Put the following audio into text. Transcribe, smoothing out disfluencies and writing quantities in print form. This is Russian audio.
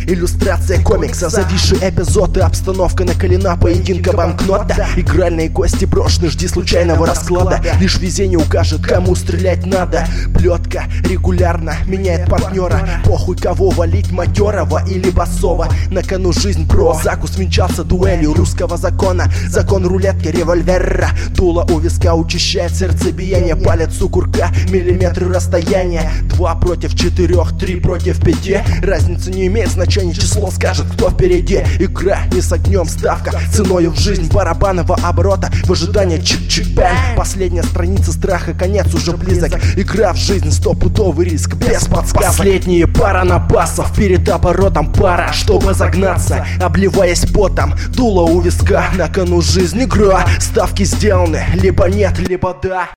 иллюстрация комикса. Зависший эпизод и обстановка накалена, поединка банкнота. Игральные кости брошены, жди случайного расклада. Лишь везение укажет, кому стрелять надо. Плетка регулярно меняет партнера. Похуй, кого валить, матерого или басова. На кону жизнь, бро. Закус венчался дуэлью русского закона. Закон рулетки, револьвера. Дуло у виска учащает сердцебиение. Палец у курка, миллиметры расстояния. 2 против 4, 3 против 5. Разница не имеет значения, число скажет, кто впереди. Игра не с огнем, ставка ценою в жизнь барабанного оборота. В ожидании чик-чик-бэн. Последняя страница страха, конец уже близок. Игра в жизнь, стопудовый риск, без подсказок. Последние пара напасов, перед оборотом пара, чтобы загнаться, обливаясь потом. Дуло у виска, на кону жизнь, игра. Ставки сделаны, либо нет, либо да.